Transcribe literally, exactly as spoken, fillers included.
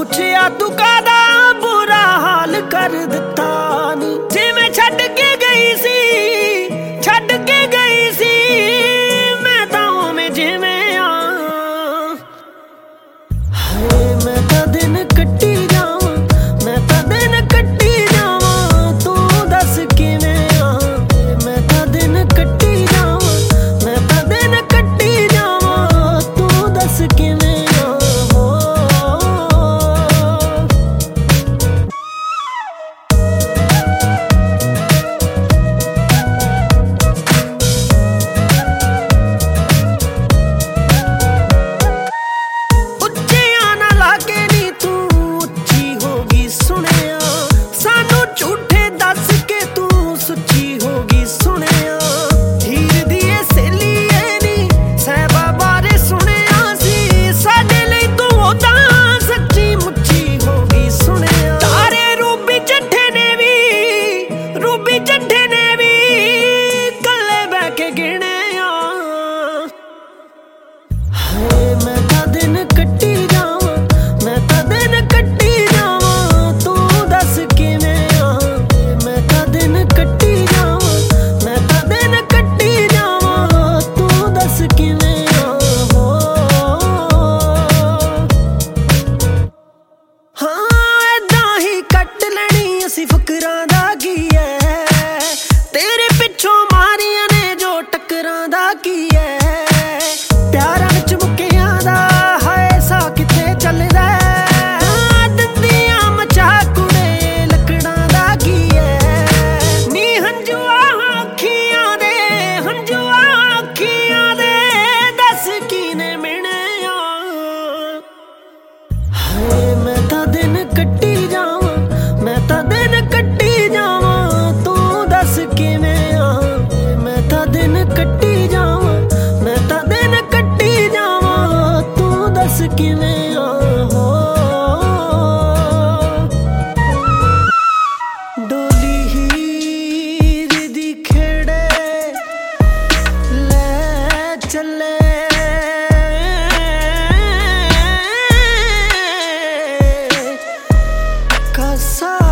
ਪੁੱਛਿਆ ਤੂੰ ਕਾਦਾ ਬੁਰਾ ਹਾਲ ਕਰ ਦਿੱਤਾ ਨੀ, ਜਿਵੇਂ ਛੱਡ ਕੇ ਗਈ ਸੀ ਛੱਡ ਕੇ ਗਈ ਸੀ ਮੈਂ ਤਾਂ ਉਵੇਂ ਜਿਵੇਂ ਆ। ਹਾਏ ਮੈਂ ਤਾਂ ਦਿਨ ਕੱਟੀ ਜਾਵਾਂ, ਮੈਂ ਤਾਂ ਦਿਨ ਕੱਟੀ ਜਾਵਾਂ, ਤੂੰ ਦੱਸ ਕਿਵੇਂ ਆ। ਮੈਂ ਤਾਂ ਦਿਨ ਕੱਟੀ ਜਾਵਾਂ, ਮੈਂ ਤਾਂ ਦਿਨ ਕੱਟੀ ਜਾਵਾਂ, ਤੂੰ ਦੱਸ ਕਿਵੇਂ ਆ। ਉੱਚਿਆਂ ਨਾ ਲਾ ਕੇ ਨੀ ਤੂੰ ਉੱਚੀ ਹੋ ਗਈ ਸੁਣਿਆ, ਸਾਨੂੰ ਝੂਠੇ ਦੱਸ ਕੇ ਤੂੰ ਸੁੱਚੀ ਹੋ ਗਈ ਸੁਣਿਆ। ਹੀਰ ਦੀ ਏ ਸਹੇਲੀ ਏ ਨੀ ਸਾਹਿਬਾ ਬਾਰੇ ਸੁਣਿਆ ਸੀ, ਸਾਡੇ ਲਈ ਤੂੰ ਉਦਾਂ ਸੱਚੀ ਮੁੱਚੀ ਹੋ ਗਈ ਸੁਣਿਆ। ਤਾਰੇ ਰੂਬੀ ਚੱਠੇ ਨੇ ਵੀ ਰੂਬੀ ਚੱਠੇ ਨੇ ਵੀ ਕੱਲੇ ਬਹਿ ਕੇ ਗਿਣਿਆ। ਹਾਏ ਮੈਂ ਤਾਂ ਦਿਨ ਕੱਟੀ ਜਾਵਾਂ, ਮੈਂ ਤਾਂ ਦਿਨ ਕੱਟੀ ਜਾਵਾਂ, ਤੂੰ ਦੱਸ ਕਿਵੇਂ ਆ। ਮੈਂ ਤਾਂ ਦਿਨ ਕੱਟੀ ਜਾਵਾਂ, ਮੈਂ ਤਾਂ ਦਿਨ ਕੱਟੀ ਜਾਵਾਂ, ਤੂੰ ਦੱਸ ਕਿਵੇਂ ਆ। ਹਾਂ ਏਦਾਂ ਹੀ ਕੱਟ ਲੈਣੀ ਅਸੀਂ ਫਕਰਾਂ ਦਾ ਕੀ ਐ, ਤੇਰੇ ਪਿੱਛੋਂ ਮਾਰੀਆਂ ਨੇ ਜੋ ਟੱਕਰਾਂ ਦਾ ਕੀ ਐ। ਪਿਆਰਾਂ ਵਿੱਚ ਮੁੱਕਿਆਂ ਦਾ ਹਾਏ ਸਾ ਕਿੱਥੇ ਚੱਲਦਾ, ਦੰਦੀਆਂ ਮਚਾ ਕੁੜੇ ਲੱਕੜਾਂ ਦਾ ਕੀ ਐ। ਨੀ ਹੰਝੂਆਂ ਅੱਖੀਆਂ ਦੇ ਹੰਝੂਆਂ ਅੱਖੀਆਂ ਦੇ ਦੱਸ ਕਿਨੇ ਮਿਣਿਆ। ਹਾਏ ਮੈਂ ਤਾਂ ਦਿਨ ਕੱਟੀ ਜਾਵਾਂ, ਮੈਂ ਤਾਂ ਦਿਨ ਕੱਟੀ ਜਾਵਾਂ, ਤੂੰ ਦੱਸ ਕਿਵੇਂ ਆ। ਮੈਂ ਤਾਂ ਦਿਨ ਕੱਟੀ ਜਾਵਾਂ, ਮੈਂ ਤਾਂ ਦਿਨ ਕੱਟੀ ਜਾਵਾਂ, ਤੂੰ ਦੱਸ ਕਿਵੇਂ ਆ। ਡੋਲੀ ਹੀਰ ਦੀ ਖੇੜੇ ਲੈ ਚੱਲੇ ਕਾਸਾ